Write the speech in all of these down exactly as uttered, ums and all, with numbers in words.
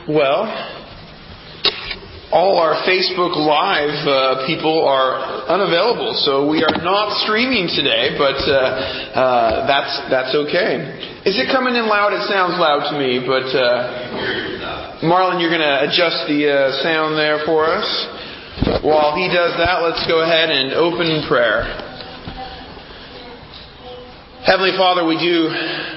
Well, all our Facebook Live uh, people are unavailable, so we are not streaming today, but uh, uh, that's that's okay. Is it coming in loud? It sounds loud to me, but uh, Marlon, you're going to adjust the uh, sound there for us. While he does that, let's go ahead and open in prayer. Heavenly Father, we do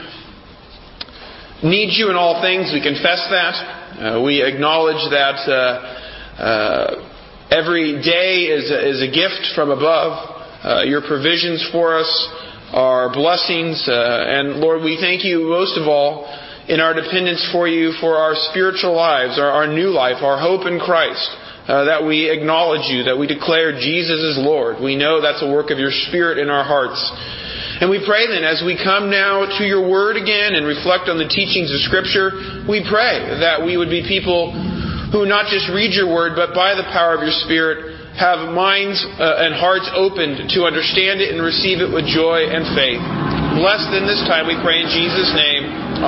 need you in all things. We confess that. Uh, we acknowledge that uh, uh, every day is a, is a gift from above. Uh, your provisions for us are blessings. Uh, and Lord, we thank you most of all in our dependence for you for our spiritual lives, our, our new life, our hope in Christ. Uh, that we acknowledge you, that we declare Jesus as Lord. We know that's a work of your Spirit in our hearts. And we pray then, as we come now to your Word again and reflect on the teachings of Scripture, we pray that we would be people who not just read your Word, but by the power of your Spirit, have minds uh, and hearts opened to understand it and receive it with joy and faith. Blessed in this time, we pray in Jesus' name.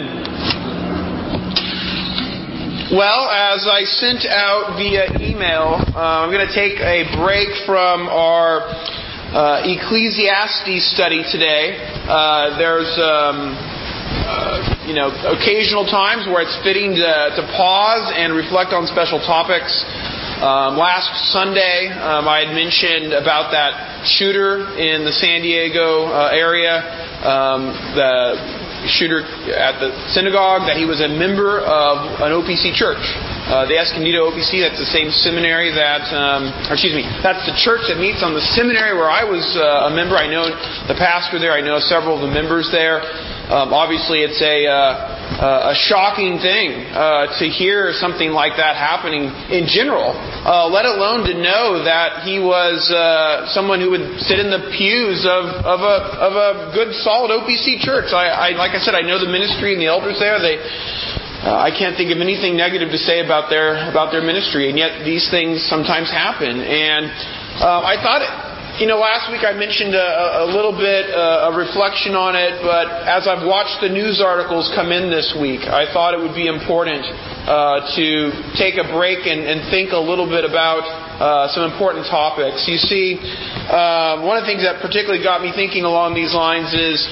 Amen. Well, as I sent out via email, uh, I'm going to take a break from our Uh, Ecclesiastes study today. Uh, there's, um, uh, you know, occasional times where it's fitting to, to pause and reflect on special topics. Um, last Sunday, um, I had mentioned about that shooter in the San Diego uh, area, um, the shooter at the synagogue, that he was a member of an O P C church. Uh, the Escondido O P C, that's the same seminary that, um, or excuse me, that's the church that meets on the seminary where I was uh, a member. I know the pastor there. I know several of the members there. Um, obviously, it's a uh, a shocking thing uh, to hear something like that happening in general, uh, let alone to know that he was uh, someone who would sit in the pews of, of a of a good, solid O P C church. I, I like I said, I know the ministry and the elders there. They Uh, I can't think of anything negative to say about their about their ministry, and yet these things sometimes happen. And uh, I thought, you know, last week I mentioned a, a little bit uh, a reflection on it, but as I've watched the news articles come in this week, I thought it would be important uh, to take a break and, and think a little bit about uh, some important topics. You see, uh, one of the things that particularly got me thinking along these lines is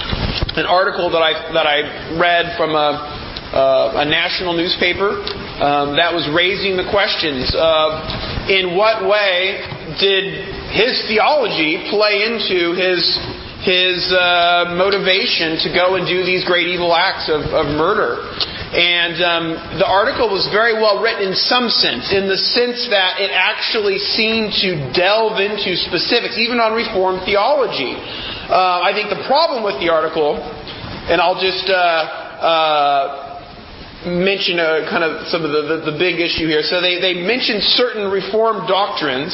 an article that I that I read from a Uh, a national newspaper um, that was raising the questions of in what way did his theology play into his his uh, motivation to go and do these great evil acts of, of murder. And um, the article was very well written in some sense, in the sense that it actually seemed to delve into specifics, even on Reformed theology. Uh, I think the problem with the article, and I'll just Uh, uh, mention a, kind of some of the, the, the big issue here. So they, they mentioned certain Reformed doctrines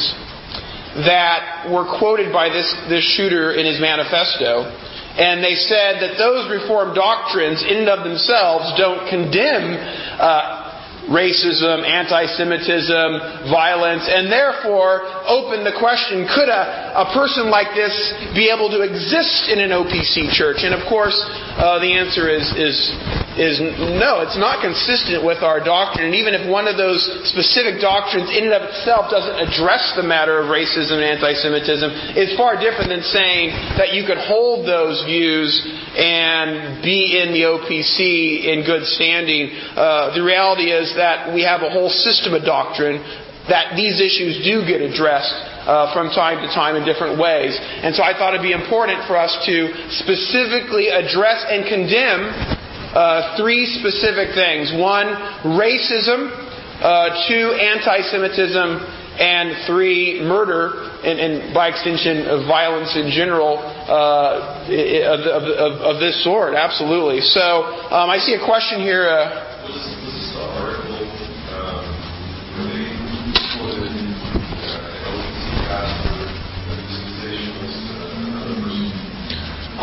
that were quoted by this, this shooter in his manifesto. And they said that those Reformed doctrines in and of themselves don't condemn uh, racism, anti-Semitism, violence, and therefore open the question, could a, a person like this be able to exist in an O P C church? And of course, uh, the answer is, is is no, it's not consistent with our doctrine. And even if one of those specific doctrines in and of itself doesn't address the matter of racism and anti-Semitism, it's far different than saying that you could hold those views and be in the O P C in good standing. Uh, the reality is that we have a whole system of doctrine that these issues do get addressed uh, from time to time in different ways. And so I thought it'd be important for us to specifically address and condemn Uh, three specific things. One, racism. Uh, two, anti-Semitism. And three, murder. And, and by extension, of violence in general uh, of, of, of, of this sort. Absolutely. So, um, I see a question here. Uh, was, this, was this the article um, where they quoted uh, L P C pastor, the dispensationalist, uh, another person?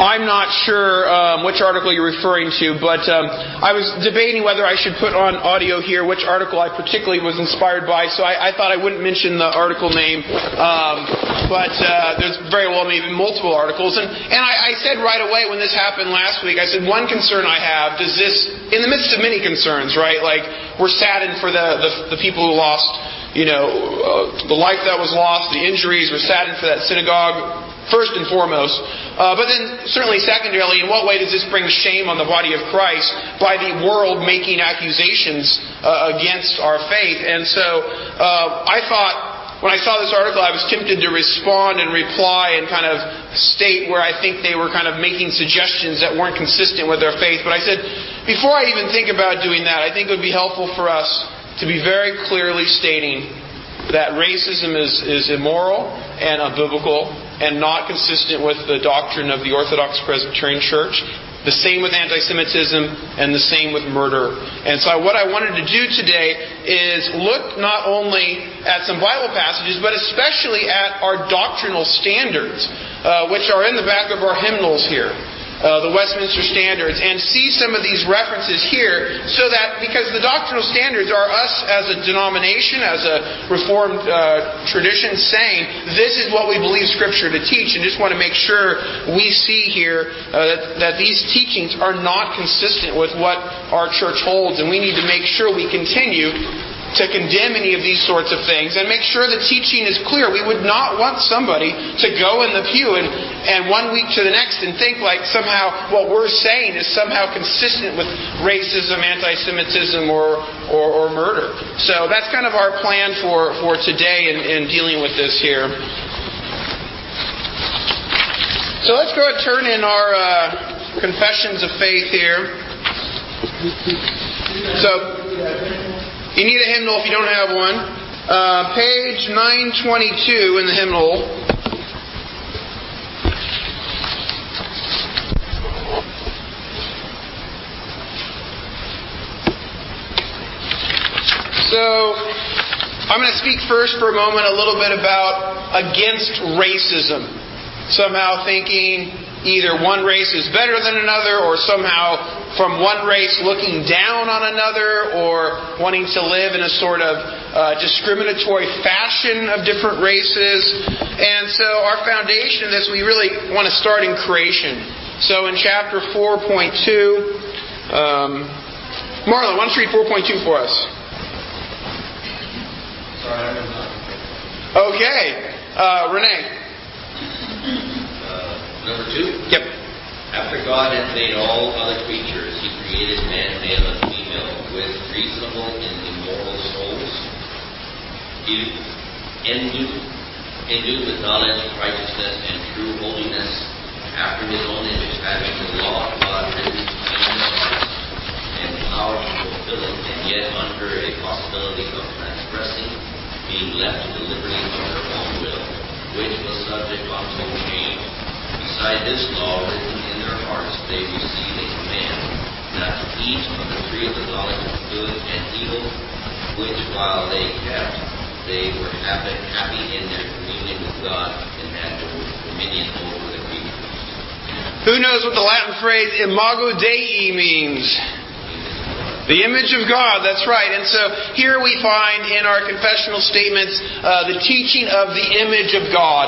I'm not sure um, which article you're referring to, but um, I was debating whether I should put on audio here which article I particularly was inspired by, so I, I thought I wouldn't mention the article name, um, but uh, there's very well maybe multiple articles. And, and I, I said right away when this happened last week, I said, one concern I have, does this, in the midst of many concerns, right, like we're saddened for the, the, the people who lost, you know, uh, the life that was lost, the injuries, we're saddened for that synagogue, first and foremost. Uh, but then, certainly secondarily, in what way does this bring shame on the body of Christ by the world making accusations uh, against our faith? And so, uh, I thought, when I saw this article, I was tempted to respond and reply and kind of state where I think they were kind of making suggestions that weren't consistent with their faith. But I said, before I even think about doing that, I think it would be helpful for us to be very clearly stating that racism is, is immoral and unbiblical and not consistent with the doctrine of the Orthodox Presbyterian Church. The same with anti-Semitism and the same with murder. And so what I wanted to do today is look not only at some Bible passages, but especially at our doctrinal standards, uh, which are in the back of our hymnals here. Uh, the Westminster Standards, and see some of these references here, so that, because the doctrinal standards are us as a denomination, as a Reformed uh, tradition, saying this is what we believe Scripture to teach, and just want to make sure we see here uh, that, that these teachings are not consistent with what our church holds, and we need to make sure we continue to condemn any of these sorts of things and make sure the teaching is clear. We would not want somebody to go in the pew and, and one week to the next and think like somehow what we're saying is somehow consistent with racism, anti-Semitism, or, or, or murder. So that's kind of our plan for, for today in, in dealing with this here. So let's go ahead and turn in our uh, confessions of faith here. So, you need a hymnal if you don't have one. Uh, page nine twenty-two in the hymnal. So, I'm going to speak first for a moment a little bit about against racism. Somehow thinking either one race is better than another, or somehow from one race looking down on another, or wanting to live in a sort of uh, discriminatory fashion of different races. And so our foundation of this, we really want to start in creation. So in chapter four point two, um, Marlon, why don't you read four point two for us? Sorry, I was not. Okay. Uh, Renee. Number two? Yep. After God had made all other creatures, He created man, male, and female with reasonable and immoral souls, He endued, endued with knowledge, righteousness, and true holiness, after His own image, having the law of God written in their hearts, and power to fulfill it, and yet under a possibility of transgressing, being left to the liberty of their own will, which was subject unto change. Beside this law written in their hearts, they received a command not to eat of the tree of the knowledge of good and evil, which while they kept, they were happy, happy in their communion with God and had dominion over the creatures. Who knows what the Latin phrase imago Dei means? The image of God, that's right. And so here we find in our confessional statements uh, the teaching of the image of God.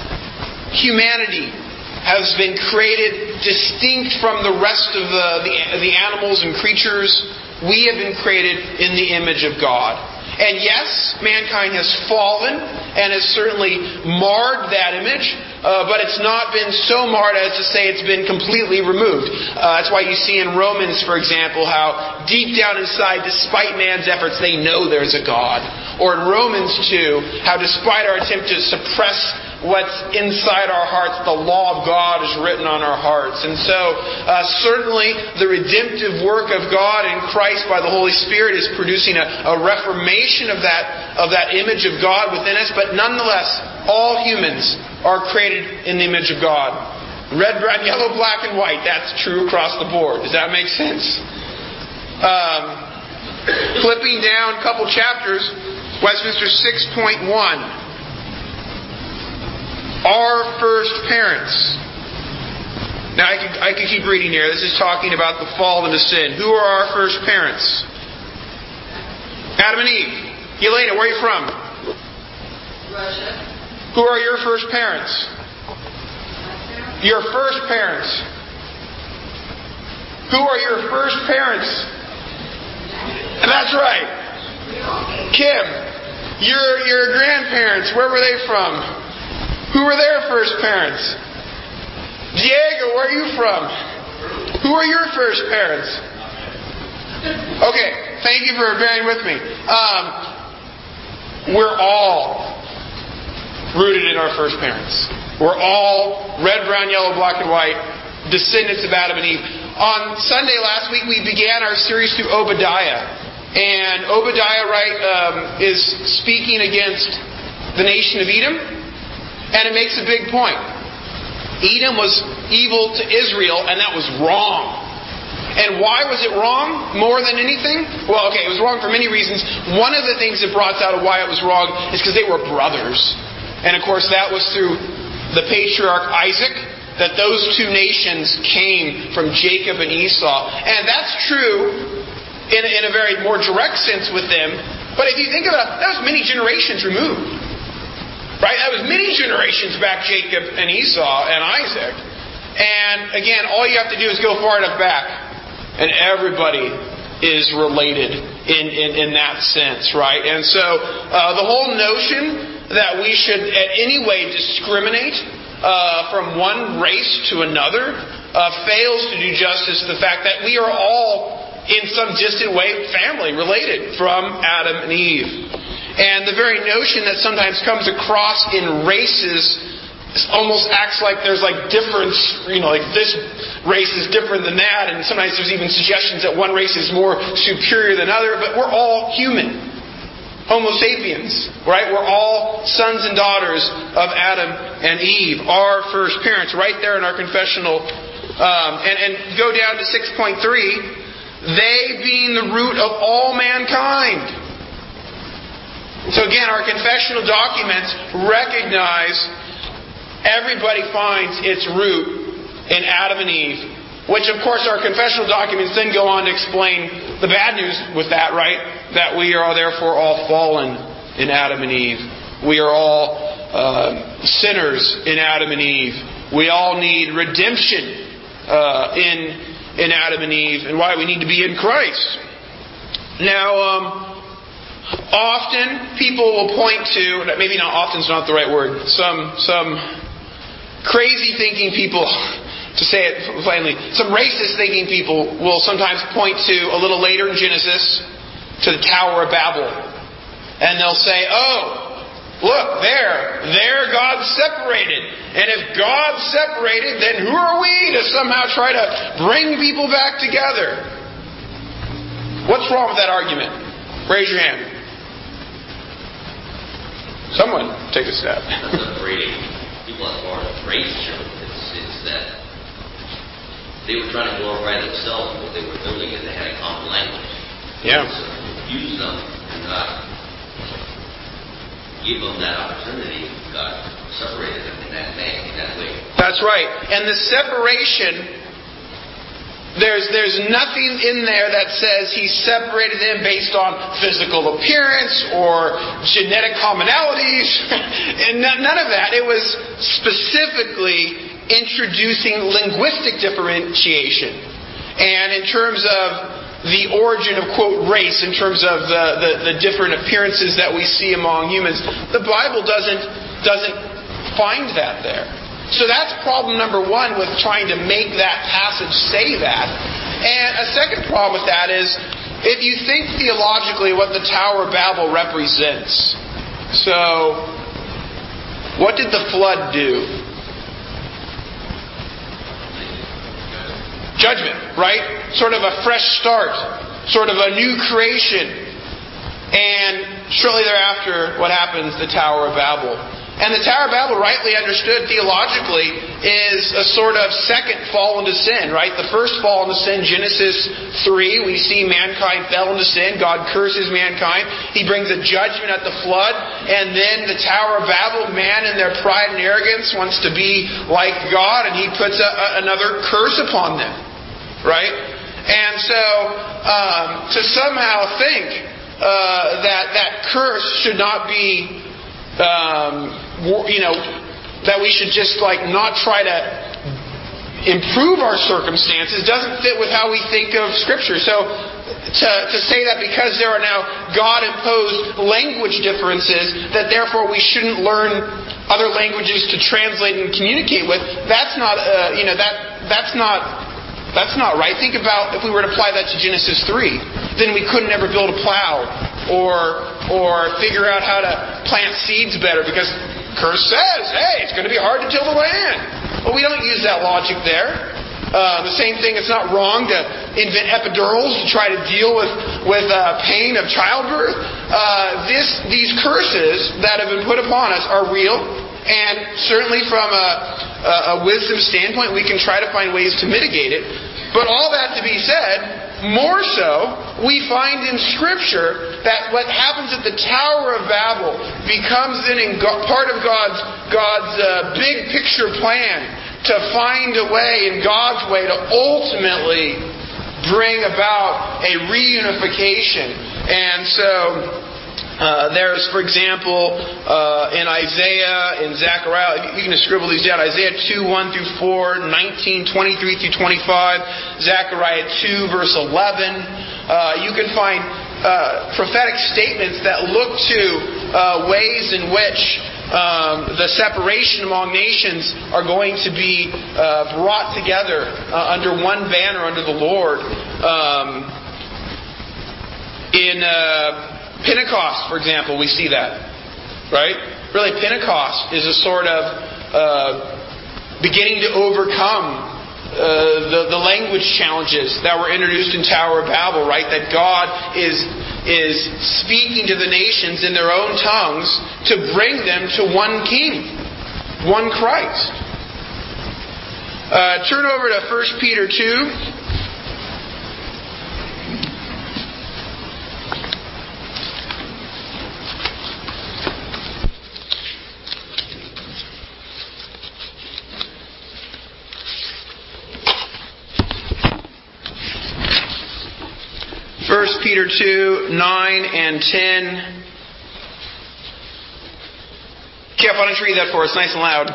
Humanity has been created distinct from the rest of the, the, the animals and creatures. We have been created in the image of God. And yes, mankind has fallen and has certainly marred that image, uh, but it's not been so marred as to say it's been completely removed. Uh, that's why you see in Romans, for example, how deep down inside, despite man's efforts, they know there's a God. Or in Romans two, how despite our attempt to suppress what's inside our hearts, the law of God is written on our hearts. And so, uh, certainly, the redemptive work of God in Christ by the Holy Spirit is producing a, a reformation of that, of that image of God within us. But nonetheless, all humans are created in the image of God. Red, brown, yellow, black, and white. That's true across the board. Does that make sense? Um, flipping down a couple chapters, Westminster six point one. Our first parents. Now, I could, I could keep reading here. This is talking about the fall into sin. Who are our first parents? Adam and Eve. Elena, where are you from? Russia. Who are your first parents? Your first parents. Who are your first parents? That's right. Kim. Your, your grandparents, where were they from? Who were their first parents? Diego, where are you from? Who are your first parents? Okay, thank you for bearing with me. Um, we're all rooted in our first parents. We're all red, brown, yellow, black, and white descendants of Adam and Eve. On Sunday last week, we began our series through Obadiah. And Obadiah, right, um, is speaking against the nation of Edom. And it makes a big point. Edom was evil to Israel, and that was wrong. And why was it wrong more than anything? Well, okay, it was wrong for many reasons. One of the things that brought out of why it was wrong is because they were brothers. And of course, that was through the patriarch Isaac, that those two nations came from Jacob and Esau. And that's true in a, in a very more direct sense with them. But if you think about it, that was many generations removed. Right? That was many generations back, Jacob and Esau and Isaac. And again, all you have to do is go far enough back, and everybody is related in, in, in that sense, right? And so uh, the whole notion that we should in any way discriminate uh, from one race to another uh, fails to do justice to the fact that we are all, in some distant way, family related from Adam and Eve. And the very notion that sometimes comes across in races almost acts like there's like difference, you know, like this race is different than that, and sometimes there's even suggestions that one race is more superior than other, but we're all human. Homo sapiens, right? We're all sons and daughters of Adam and Eve, our first parents, right there in our confessional. Um, and, and go down to six point three, they being the root of all mankind. So again, our confessional documents recognize everybody finds its root in Adam and Eve, which of course our confessional documents then go on to explain the bad news with that, right? That we are therefore all fallen in Adam and Eve. We are all uh, sinners in Adam and Eve. We all need redemption uh, in in Adam and Eve, and why we need to be in Christ. Now, um, often people will point to, maybe not often is not the right word, some some crazy thinking people, to say it plainly, some racist thinking people will sometimes point to a little later in Genesis to the Tower of Babel. And they'll say, oh, look, there, there God separated. And if God separated, then who are we to somehow try to bring people back together? What's wrong with that argument? Raise your hand. Someone take a step. That's not rating. People as far as racism, it's, it's that they were trying to glorify themselves, what they were building, and they had a common language. Yeah. So use them and not give them that opportunity. God separated them in that way. In that way. That's right. And the separation, there's there's nothing in there that says He separated them based on physical appearance or genetic commonalities, and none of that. It was specifically introducing linguistic differentiation, and in terms of the origin of, quote, race, in terms of the, the, the different appearances that we see among humans. The Bible doesn't doesn't find that there. So that's problem number one with trying to make that passage say that. And a second problem with that is, if you think theologically what the Tower of Babel represents. So, what did the flood do? Judgment, right? Sort of a fresh start. Sort of a new creation. And shortly thereafter, what happens? The Tower of Babel. And the Tower of Babel, rightly understood theologically, is a sort of second fall into sin, right? The first fall into sin, Genesis three, we see mankind fell into sin. God curses mankind. He brings a judgment at the flood. And then the Tower of Babel, man in their pride and arrogance wants to be like God, and he puts a, a, another curse upon them, right? And so, um, to somehow think uh, that that curse should not be... Um, you know, that we should just like not try to improve our circumstances doesn't fit with how we think of Scripture. So to, to say that because there are now God-imposed language differences, that therefore we shouldn't learn other languages to translate and communicate with, that's not, uh, you know, that that's not that's not right. Think about if we were to apply that to Genesis three, then we couldn't ever build a plow or or figure out how to plant seeds better because curse says, hey, it's going to be hard to till the land. Well, we don't use that logic there. Uh, the same thing, it's not wrong to invent epidurals to try to deal with, with uh, pain of childbirth. Uh, this, these curses that have been put upon us are real. And certainly from a, a wisdom standpoint, we can try to find ways to mitigate it. But all that to be said, more so, we find in Scripture that what happens at the Tower of Babel becomes then in God, part of God's God's uh, big picture plan to find a way in God's way to ultimately bring about a reunification. And so uh, there's, for example, uh, in Isaiah, in Zechariah, you can just scribble these down, Isaiah two, one through four, nineteen, twenty-three through twenty-five, Zechariah two, verse eleven. Uh, you can find uh, prophetic statements that look to uh, ways in which um, the separation among nations are going to be uh, brought together uh, under one banner, under the Lord. Um, in uh, Pentecost, for example, we see that, right? Really, Pentecost is a sort of uh, beginning to overcome uh, the, the language challenges that were introduced in Tower of Babel, right? That God is is speaking to the nations in their own tongues to bring them to one King, one Christ. Uh, turn over to First Peter two. First Peter two, nine and ten. Kev, why don't you read that for us nice and loud?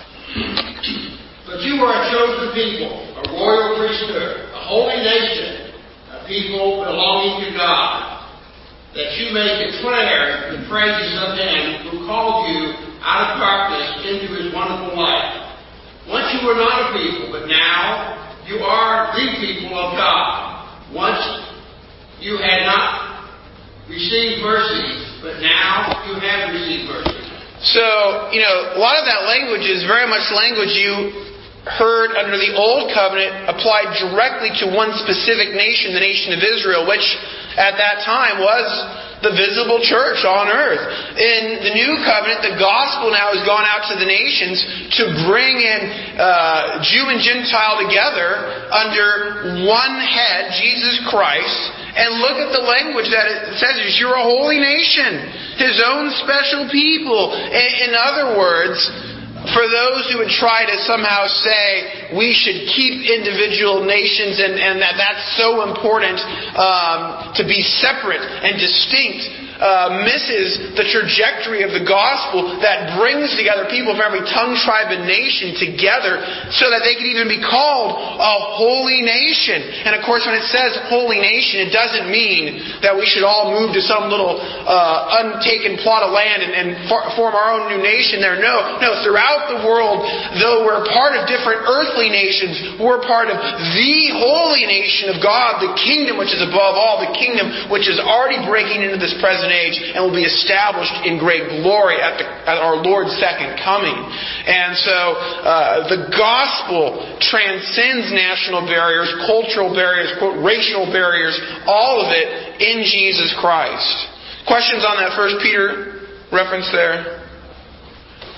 But you are a chosen people, a royal priesthood, a holy nation, a people belonging to God, that you may declare the praises of Him who called you out of darkness into His wonderful light. Once you were not a people, but now you are the people of God. Once you had not received mercy, but now you have received mercy. So, you know, a lot of that language is very much language you heard under the Old Covenant applied directly to one specific nation, the nation of Israel, which at that time was the visible church on earth. In the New Covenant, the gospel now has gone out to the nations to bring in uh, Jew and Gentile together under one head, Jesus Christ. And look at the language that it says. You're a holy nation, His own special people. In other words, for those who would try to somehow say we should keep individual nations and, and that that's so important um, to be separate and distinct, uh, misses the trajectory of the gospel that brings together people from every tongue, tribe, and nation together so that they can even be called a holy nation. And of course, when it says holy nation, it doesn't mean that we should all move to some little uh, untaken plot of land and, and for, form our own new nation there. No, no. Throughout the world, though we're part of different earthly nations, we're part of the holy nation of God, the kingdom which is above all, the kingdom which is already breaking into this present age and will be established in great glory at, the, at our Lord's second coming. And so uh, the gospel transcends national barriers, cultural barriers, quote, racial barriers, all of it in Jesus Christ. Questions on that First Peter reference there?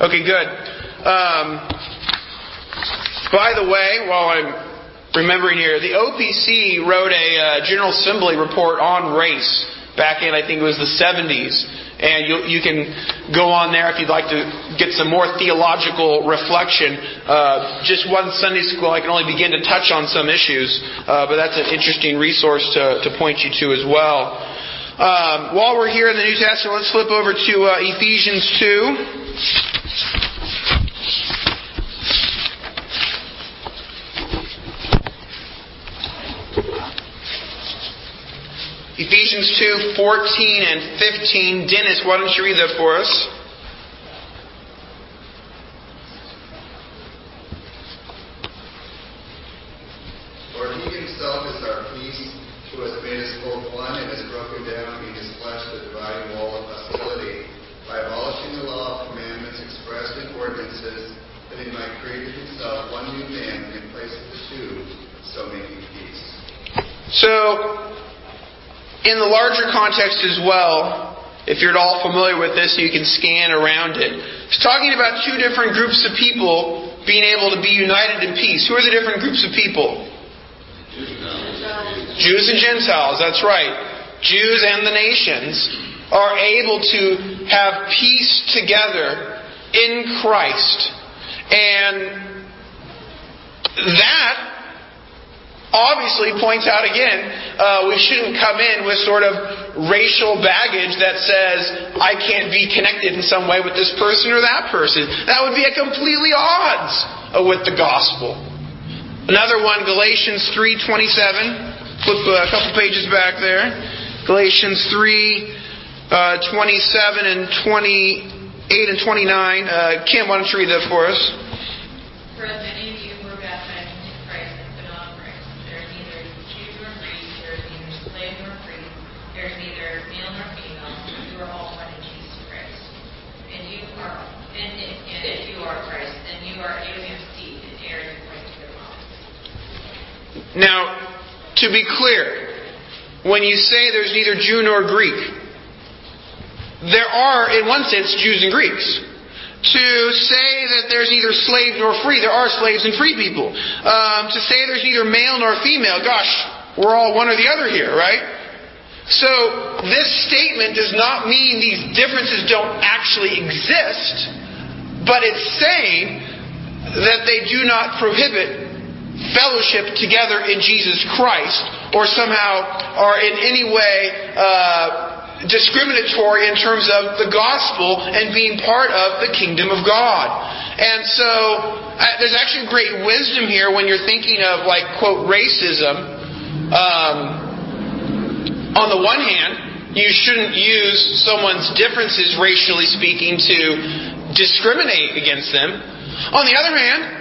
Okay, good. Um, by the way, while I'm remembering here, the O P C wrote a uh, General Assembly report on race back in, I think it was the seventies. And you, you can go on there if you'd like to get some more theological reflection. Uh, just one Sunday school, I can only begin to touch on some issues, uh, but that's an interesting resource to, to point you to as well. Um, while we're here in the New Testament, let's flip over to uh, Ephesians two. Ephesians two, fourteen and fifteen. Dennis, why don't you read that for us? For He Himself is our peace, who has made us both one and has broken down in His flesh the dividing wall of hostility, by abolishing the law of commandments expressed in ordinances, that He might create in Himself one new man in place of the two, so making peace. So, in the larger context as well, if you're at all familiar with this, you can scan around it. It's talking about two different groups of people being able to be united in peace. Who are the different groups of people? Gentiles. Jews and Gentiles, that's right. Jews and the nations are able to have peace together in Christ. And that obviously points out again, uh, we shouldn't come in with sort of racial baggage that says, I can't be connected in some way with this person or that person. That would be at completely odds with the gospel. Another one, Galatians three twenty-seven. Flip a couple pages back there. Galatians three uh, twenty-seven and twenty-eight and twenty-nine. Uh, Kim, why don't you read that for us? For as many of you who were baptized into Christ and put on Christ, there is neither Jew nor Greek, there is neither slave nor free, there is neither male nor female, you are all one in Jesus Christ. And you are, and, and, and if you are Christ, then you are Abraham's seed and heirs according to the promise. Now, to be clear, when you say there's neither Jew nor Greek, there are, in one sense, Jews and Greeks. To say that there's neither slave nor free, there are slaves and free people. Um, to say there's neither male nor female, gosh, we're all one or the other here, right? So, this statement does not mean these differences don't actually exist, but it's saying that they do not prohibit fellowship together in Jesus Christ, or somehow are in any way uh, discriminatory in terms of the gospel and being part of the kingdom of God. And so uh, there's actually great wisdom here when you're thinking of, like, quote, racism. Um, on the one hand, you shouldn't use someone's differences, racially speaking, to discriminate against them. On the other hand,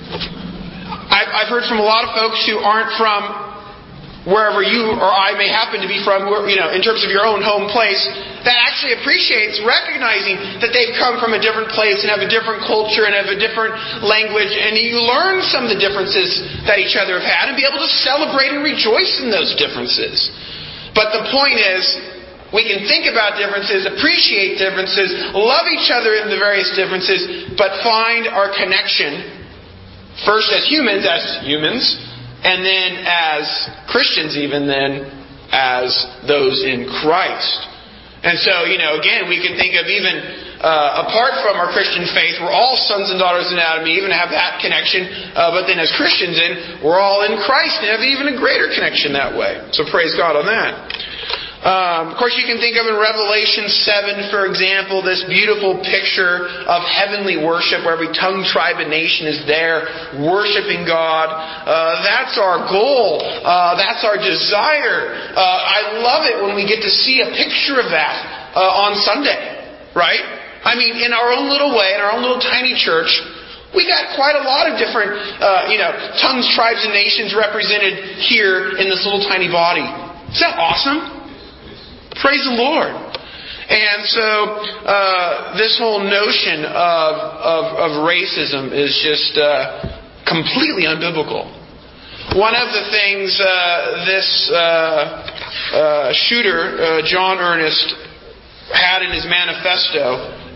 I've heard from a lot of folks who aren't from wherever you or I may happen to be from, you know, in terms of your own home place, that actually appreciates recognizing that they've come from a different place and have a different culture and have a different language, and you learn some of the differences that each other have had and be able to celebrate and rejoice in those differences. But the point is, we can think about differences, appreciate differences, love each other in the various differences, but find our connection first as humans, as humans, and then as Christians, even then as those in Christ. And so, you know, again, we can think of even uh, apart from our Christian faith, we're all sons and daughters in Adam, even have that connection. Uh, but then as Christians, in we're all in Christ and have even a greater connection that way. So praise God on that. Um, of course, you can think of in Revelation seven, for example, this beautiful picture of heavenly worship where every tongue, tribe, and nation is there worshiping God. Uh, that's our goal. Uh, that's our desire. Uh, I love it when we get to see a picture of that uh, on Sunday, right? I mean, in our own little way, in our own little tiny church, we got quite a lot of different, uh, you know, tongues, tribes, and nations represented here in this little tiny body. Isn't that awesome? Praise the Lord. And so uh, this whole notion of, of, of racism is just uh, completely unbiblical. One of the things uh, this uh, uh, shooter, uh, John Earnest, had in his manifesto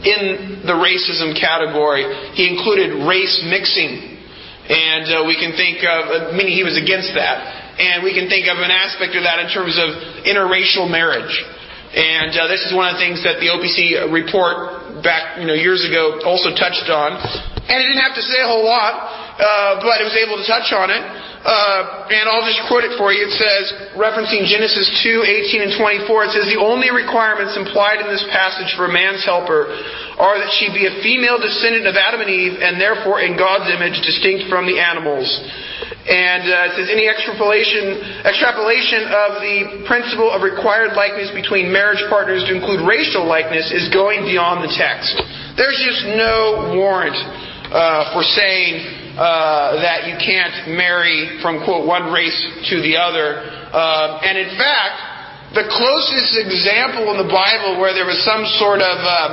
in the racism category. He included race mixing. And uh, we can think of, uh, meaning he was against that. And we can think of an aspect of that in terms of interracial marriage. And uh, this is one of the things that the O P C report back you know years ago also touched on. And it didn't have to say a whole lot, uh, but it was able to touch on it. Uh, and I'll just quote it for you. It says, referencing Genesis two, eighteen and twenty-four, it says, the only requirements implied in this passage for a man's helper are that she be a female descendant of Adam and Eve, and therefore in God's image distinct from the animals. And uh, it says, any extrapolation, extrapolation of the principle of required likeness between marriage partners to include racial likeness is going beyond the text. There's just no warrant uh, for saying Uh, that you can't marry from, quote, one race to the other. Uh, and in fact, the closest example in the Bible where there was some sort of uh,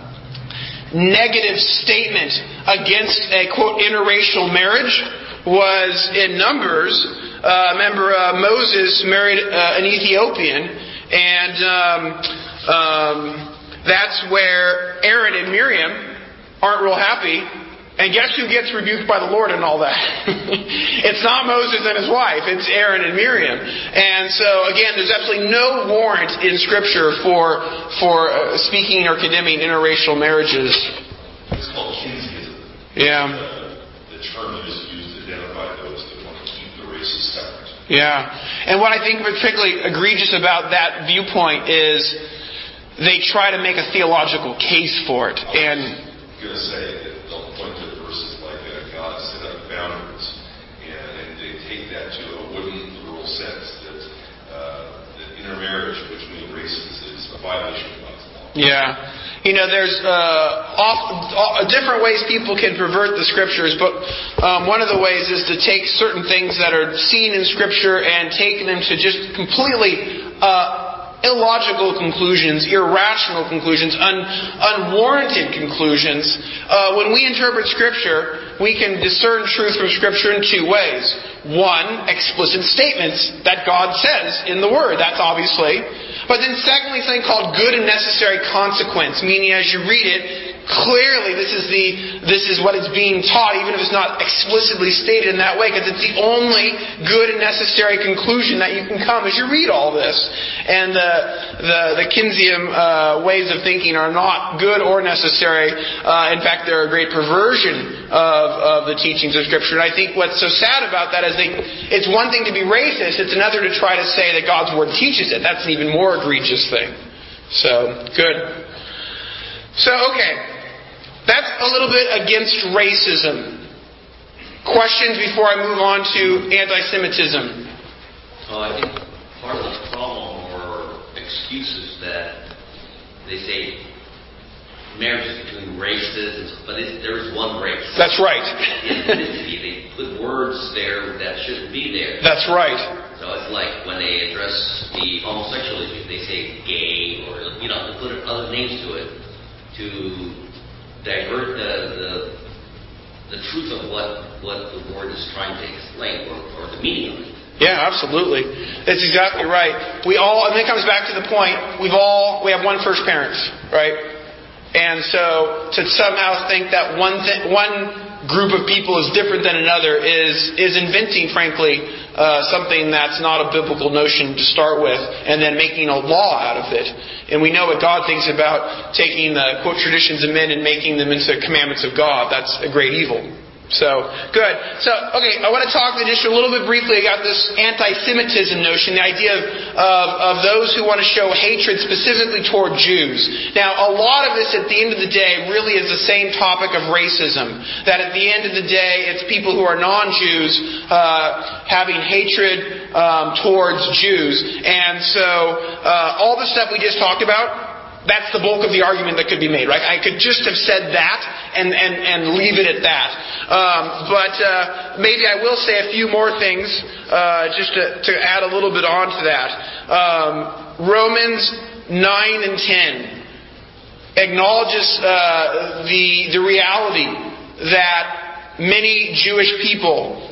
negative statement against a, quote, interracial marriage was in Numbers. Uh, remember, uh, Moses married uh, an Ethiopian, and um, um, that's where Aaron and Miriam aren't real happy. And guess who gets rebuked by the Lord and all that? It's not Moses and his wife. It's Aaron and Miriam. And so, again, there's absolutely no warrant in Scripture for for uh, speaking or condemning interracial marriages. It's called kinsism. Yeah. Uh, the term that is used to identify those that want to keep the races separate. Yeah. And what I think particularly egregious about that viewpoint is they try to make a theological case for it. And I'm going to say that they'll point to verses like uh, God set up boundaries, and, and they take that to a wooden, literal sense that, uh, that intermarriage between races is a violation of God's law. Yeah. You know, there's uh, off, off, different ways people can pervert the Scriptures, but um, one of the ways is to take certain things that are seen in Scripture and take them to just completely uh, illogical conclusions, irrational conclusions, un, unwarranted conclusions. Uh, when we interpret Scripture, we can discern truth from Scripture in two ways. One, explicit statements that God says in the Word. That's obviously. But then secondly, something called good and necessary consequence, meaning as you read it, clearly this is the this is what is being taught, even if it's not explicitly stated in that way, because it's the only good and necessary conclusion that you can come as you read all this. And the the, the Kinsium uh, ways of thinking are not good or necessary. Uh, in fact, they're a great perversion of, of the teachings of Scripture. And I think what's so sad about that is they, it's one thing to be racist, it's another to try to say that God's Word teaches it. That's an even more egregious thing. So, good. So, okay. That's a little bit against racism. Questions before I move on to anti-Semitism? So I think part of the problem or excuse is that they say marriage is between races, but it, there is one race. That's right. They put words there that shouldn't be there. That's right. So it's like when they address the homosexual issue, they say gay, or you know, they put other names to it to divert the, the the truth of what, what the word is trying to explain, or, or the meaning of it. Yeah, absolutely. That's exactly right. We all, and it comes back to the point, we've all, we have one first parents, right? And so to somehow think that one th- one group of people is different than another is is inventing, frankly, uh, something that's not a biblical notion to start with, and then making a law out of it. And we know what God thinks about taking the, quote, traditions of men and making them into commandments of God. That's a great evil. So, good. So, okay, I want to talk just a little bit briefly about this anti-Semitism notion, the idea of, of, of those who want to show hatred specifically toward Jews. Now, a lot of this at the end of the day really is the same topic of racism. That at the end of the day, it's people who are non-Jews uh, having hatred um, towards Jews. And so, uh, all the stuff we just talked about, that's the bulk of the argument that could be made, right? I could just have said that and, and, and leave it at that. Um, but uh, maybe I will say a few more things uh, just to, to add a little bit on to that. Um, Romans nine and ten acknowledges uh, the, the reality that many Jewish people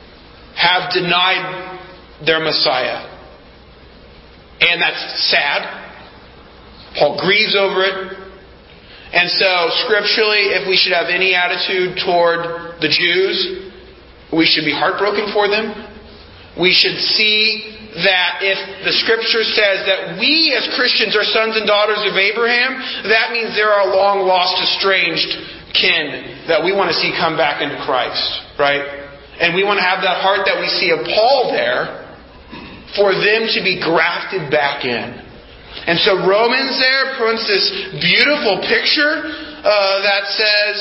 have denied their Messiah. And that's sad. Paul grieves over it. And so, scripturally, if we should have any attitude toward the Jews, we should be heartbroken for them. We should see that if the Scripture says that we as Christians are sons and daughters of Abraham, that means there are long lost, estranged kin that we want to see come back into Christ. Right? And we want to have that heart that we see of Paul there for them to be grafted back in. And so Romans there points this beautiful picture uh, that says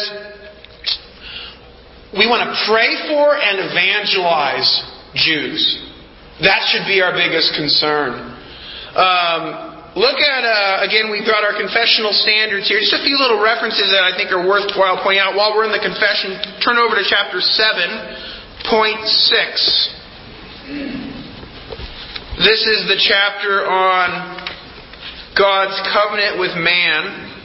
we want to pray for and evangelize Jews. That should be our biggest concern. Um, look at, uh, again, we've got our confessional standards here. Just a few little references that I think are worthwhile pointing out. While we're in the confession, turn over to chapter seven, point six. This is the chapter on God's covenant with man.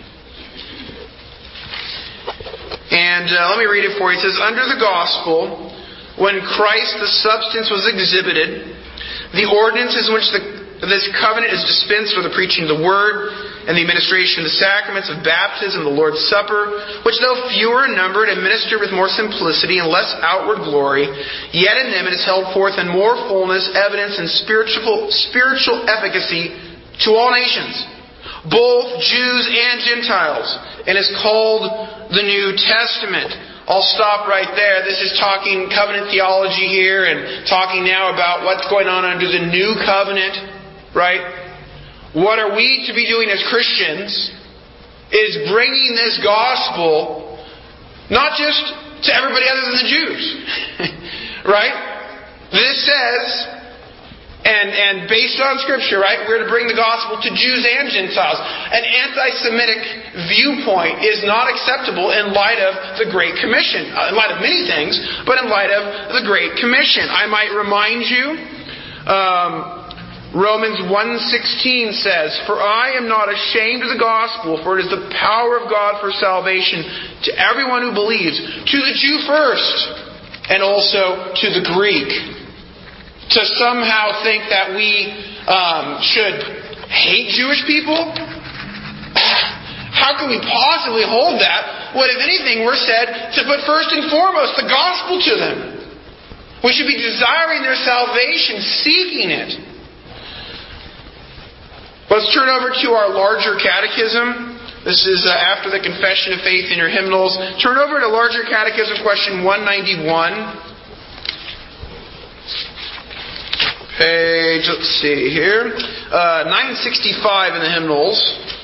And uh, let me read it for you. It says, under the gospel, when Christ the substance was exhibited, the ordinances in which the, this covenant is dispensed for the preaching of the word and the administration of the sacraments of baptism, the Lord's Supper, which though fewer in number, administered with more simplicity and less outward glory, yet in them it is held forth in more fullness, evidence, and spiritual, spiritual efficacy to all nations, both Jews and Gentiles, and is called the New Testament. I'll stop right there. This is talking covenant theology here and talking now about what's going on under the new covenant, right? What are we to be doing as Christians is bringing this gospel not just to everybody other than the Jews, right? This says, And, and based on Scripture, right, we're to bring the gospel to Jews and Gentiles. An anti-Semitic viewpoint is not acceptable in light of the Great Commission. Uh, in light of many things, but in light of the Great Commission. I might remind you, um, Romans one sixteen says, for I am not ashamed of the gospel, for it is the power of God for salvation to everyone who believes, to the Jew first, and also to the Greek. To somehow think that we um, should hate Jewish people? How can we possibly hold that when, if anything, we're said to put first and foremost the gospel to them? We should be desiring their salvation, seeking it. Let's turn over to our larger catechism. This is uh, after the Confession of Faith in your hymnals. Turn over to larger catechism question one ninety-one. Page, let's see here, uh, nine sixty-five in the hymnals.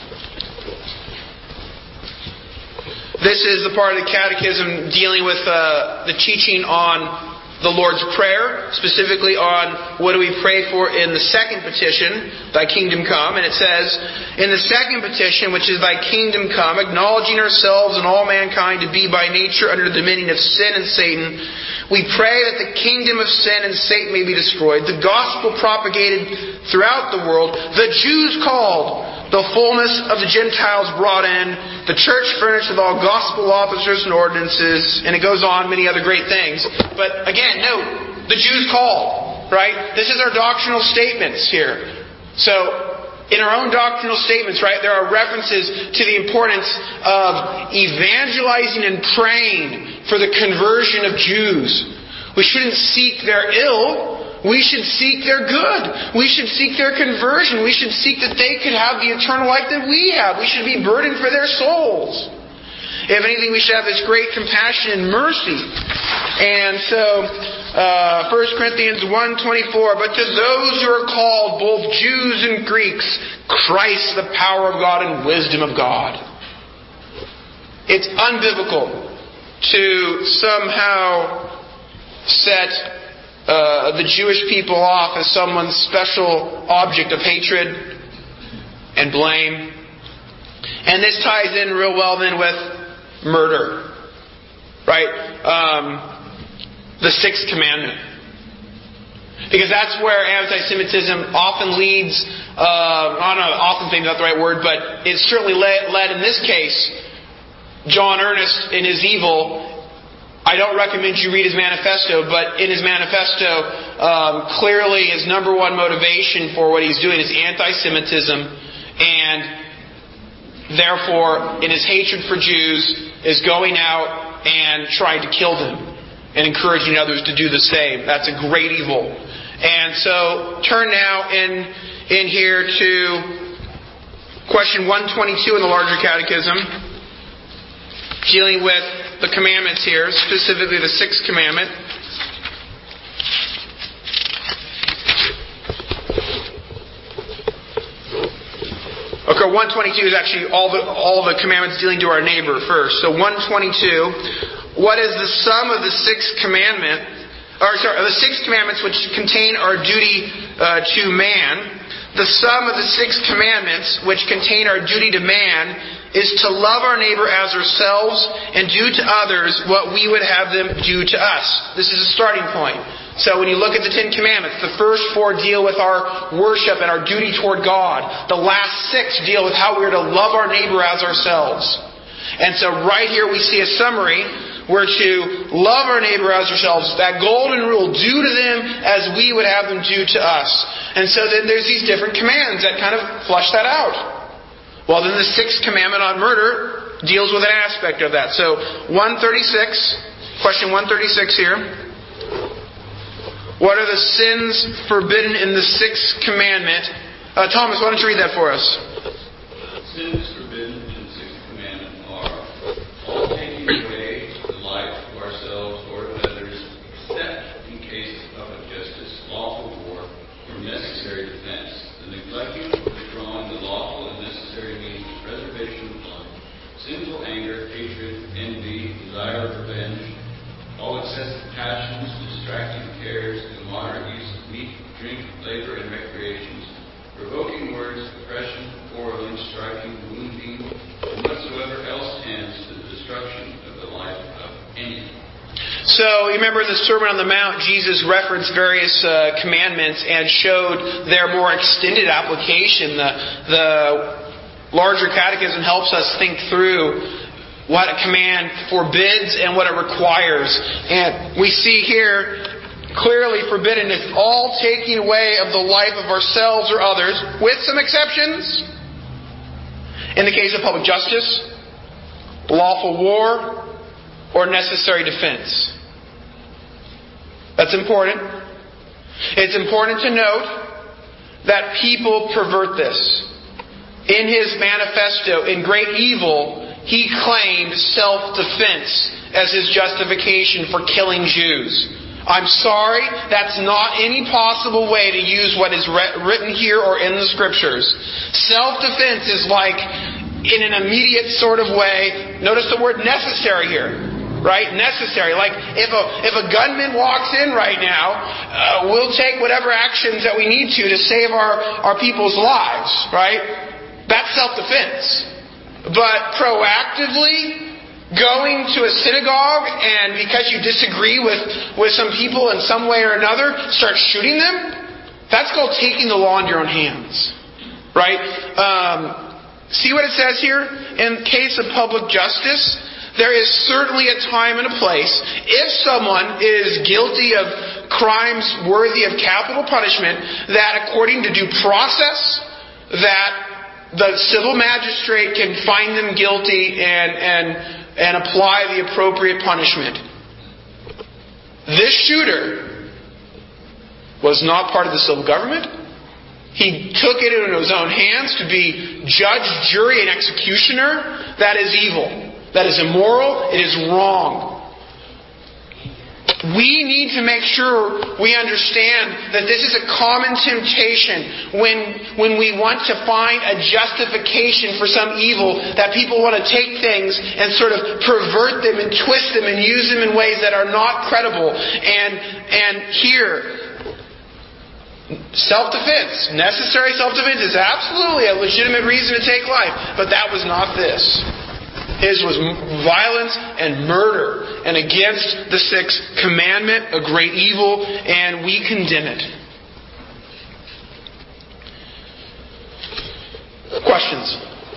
This is the part of the catechism dealing with uh, the teaching on the Lord's Prayer, specifically on what do we pray for in the second petition, Thy kingdom come. And it says, in the second petition, which is Thy kingdom come, acknowledging ourselves and all mankind to be by nature under the dominion of sin and Satan, we pray that the kingdom of sin and Satan may be destroyed, the gospel propagated throughout the world, the Jews called, the fullness of the Gentiles brought in, the church furnished with all gospel officers and ordinances, and it goes on, many other great things. But again, note, the Jews called, right? This is our doctrinal statements here. So, in our own doctrinal statements, right, there are references to the importance of evangelizing and praying for the conversion of Jews. We shouldn't seek their ill. We should seek their good. We should seek their conversion. We should seek that they could have the eternal life that we have. We should be burdened for their souls. If anything, we should have this great compassion and mercy. And so, uh, First Corinthians one twenty-four, but to those who are called, both Jews and Greeks, Christ, the power of God and wisdom of God. It's unbiblical to somehow set Uh, the Jewish people off as someone's special object of hatred and blame. And this ties in real well then with murder. Right? Um, the sixth commandment. Because that's where anti-Semitism often leads, uh, I don't know, often maybe not the right word, but it certainly led, led in this case, John Ernest in his evil. I don't recommend you read his manifesto, but in his manifesto, um, clearly his number one motivation for what he's doing is anti-Semitism and therefore, in his hatred for Jews, is going out and trying to kill them and encouraging others to do the same. That's a great evil. And so, turn now in, in here to question one twenty-two in the larger catechism, dealing with the commandments here, specifically the sixth commandment. Okay, one twenty-two is actually all the all the commandments dealing to our neighbor first. So one twenty-two, what is the sum of the sixth commandment, or sorry, the six commandments which contain our duty uh, to man? The sum of the six commandments which contain our duty to man is to love our neighbor as ourselves and do to others what we would have them do to us. This is a starting point. So when you look at the Ten Commandments, the first four deal with our worship and our duty toward God. The last six deal with how we are to love our neighbor as ourselves. And so right here we see a summary. We're to love our neighbor as ourselves. That golden rule, do to them as we would have them do to us. And so then there's these different commands that kind of flush that out. Well, then the sixth commandment on murder deals with an aspect of that. So one thirty-six, question one thirty-six here. What are the sins forbidden in the sixth commandment? Uh, Thomas, why don't you read that for us? Sins forbidden in the sixth commandment are all taking away the life of ourselves or of others, except in case of public justice, lawful war, or necessary defense, the neglecting or withdrawing the lawful and necessary means of preservation of life, sinful anger, hatred, envy, desire of revenge, all excessive passions, distracting cares, immoderate use of meat, drink, labor, and recreations, provoking words, oppression, quarreling, striking, wounding, and whatsoever else tends to the destruction of the life of any. So, you remember in the Sermon on the Mount, Jesus referenced various uh, commandments and showed their more extended application. The, the larger catechism helps us think through what a command forbids and what it requires. And we see here clearly forbidden is all taking away of the life of ourselves or others, with some exceptions. In the case of public justice, lawful war, or necessary defense. That's important. It's important to note that people pervert this. In his manifesto, In Great Evil, he claimed self-defense as his justification for killing Jews. I'm sorry, that's not any possible way to use what is re- written here or in the Scriptures. Self-defense is like, in an immediate sort of way, notice the word necessary here. Right? Necessary. Like, if a if a gunman walks in right now, uh, we'll take whatever actions that we need to to save our, our people's lives. Right? That's self-defense. But proactively going to a synagogue and because you disagree with, with some people in some way or another, start shooting them, that's called taking the law into your own hands. Right? Um, see what it says here? In case of public justice, there is certainly a time and a place. If someone is guilty of crimes worthy of capital punishment, that according to due process, that the civil magistrate can find them guilty and, and, and apply the appropriate punishment. This shooter was not part of the civil government. He took it into his own hands to be judge, jury, and executioner. That is evil. That is immoral. It is wrong. We need to make sure we understand that this is a common temptation when, when we want to find a justification for some evil, that people want to take things and sort of pervert them and twist them and use them in ways that are not credible. And, and here, self-defense, necessary self-defense is absolutely a legitimate reason to take life, but that was not this. His was violence and murder, and against the sixth commandment, a great evil, and we condemn it. Questions?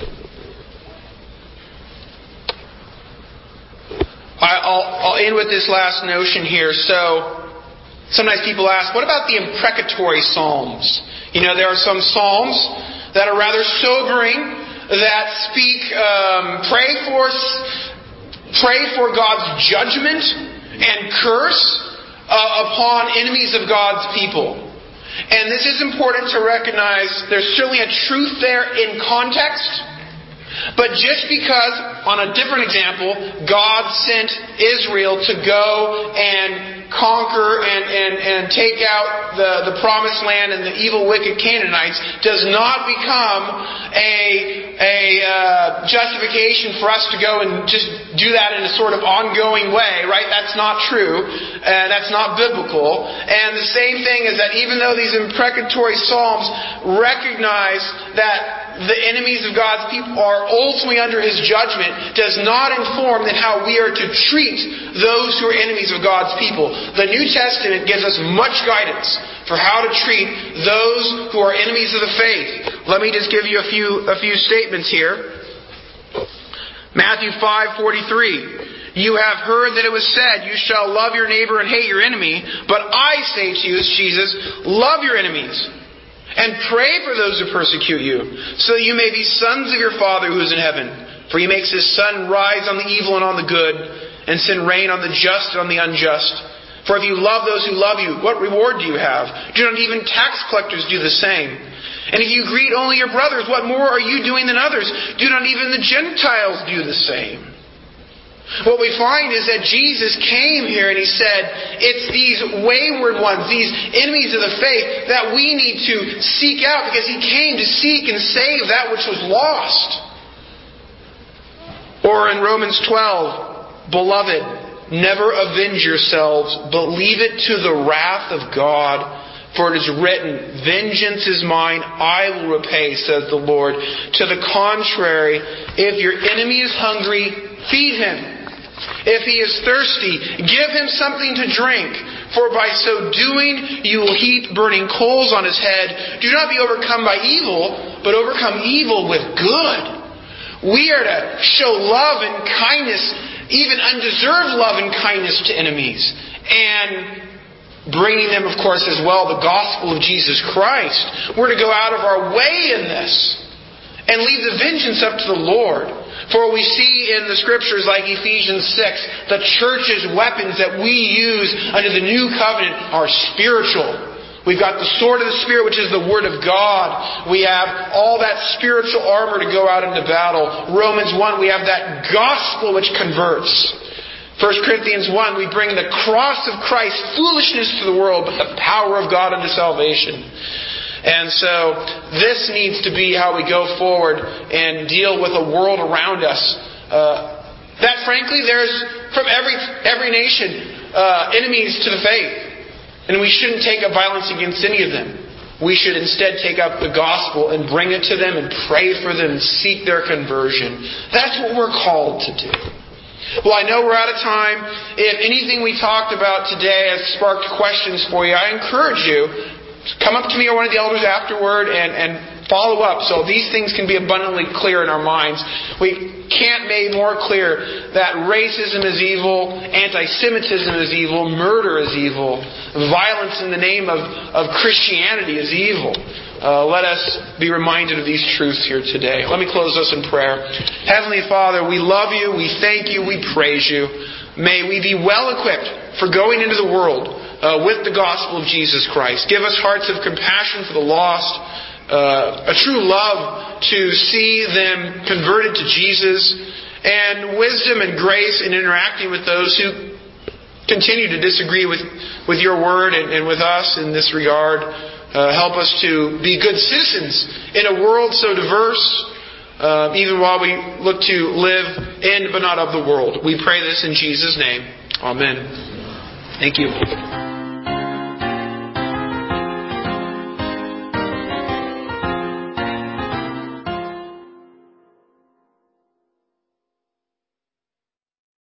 I'll, I'll end with this last notion here. So, sometimes people ask, what about the imprecatory psalms? You know, there are some psalms that are rather sobering. that speak, um, pray for, pray for God's judgment and curse uh, upon enemies of God's people. And this is important to recognize. There's certainly a truth there in context. But just because, on a different example, God sent Israel to go and conquer and, and, and take out the, the promised land and the evil, wicked Canaanites does not become a, a uh, justification for us to go and just do that in a sort of ongoing way, right? That's not true. Uh, that's not biblical. And the same thing is that even though these imprecatory psalms recognize that the enemies of God's people are ultimately under His judgment, does not inform that how we are to treat those who are enemies of God's people. The New Testament gives us much guidance for how to treat those who are enemies of the faith. Let me just give you a few a few statements here. Matthew five forty-three. You have heard that it was said, you shall love your neighbor and hate your enemy. But I say to you, Jesus, love your enemies. And pray for those who persecute you, so that you may be sons of your Father who is in heaven. For He makes His sun rise on the evil and on the good, and send rain on the just and on the unjust. For if you love those who love you, what reward do you have? Do not even tax collectors do the same? And if you greet only your brothers, what more are you doing than others? Do not even the Gentiles do the same? What we find is that Jesus came here and He said, it's these wayward ones, these enemies of the faith, that we need to seek out, because He came to seek and save that which was lost. Or in Romans twelve, Beloved, never avenge yourselves, but leave it to the wrath of God. For it is written, Vengeance is mine, I will repay, says the Lord. To the contrary, if your enemy is hungry, feed him. If he is thirsty, give him something to drink. For by so doing, you will heap burning coals on his head. Do not be overcome by evil, but overcome evil with good. We are to show love and kindness, even undeserved love and kindness to enemies. And bringing them, of course, as well, the gospel of Jesus Christ. We're to go out of our way in this and leave the vengeance up to the Lord. For we see in the Scriptures like Ephesians six, the church's weapons that we use under the new covenant are spiritual. We've got the sword of the Spirit, which is the Word of God. We have all that spiritual armor to go out into battle. Romans one, we have that gospel which converts. First Corinthians one, we bring the cross of Christ, foolishness to the world, but the power of God unto salvation. And so this needs to be how we go forward and deal with a world around us. Uh, that frankly, there's from every every nation uh, enemies to the faith. And we shouldn't take up violence against any of them. We should instead take up the gospel and bring it to them and pray for them and seek their conversion. That's what we're called to do. Well, I know we're out of time. If anything we talked about today has sparked questions for you, I encourage you, come up to me or one of the elders afterward and, and follow up so these things can be abundantly clear in our minds. We can't make more clear that racism is evil, anti-Semitism is evil, murder is evil, violence in the name of, of Christianity is evil. Uh, let us be reminded of these truths here today. Let me close us in prayer. Heavenly Father, we love You, we thank You, we praise You. May we be well equipped for going into the world Uh, with the gospel of Jesus Christ. Give us hearts of compassion for the lost, uh, a true love to see them converted to Jesus, and wisdom and grace in interacting with those who continue to disagree with, with Your word and, and with us in this regard. Uh, help us to be good citizens in a world so diverse, uh, even while we look to live in but not of the world. We pray this in Jesus' name. Amen. Thank you.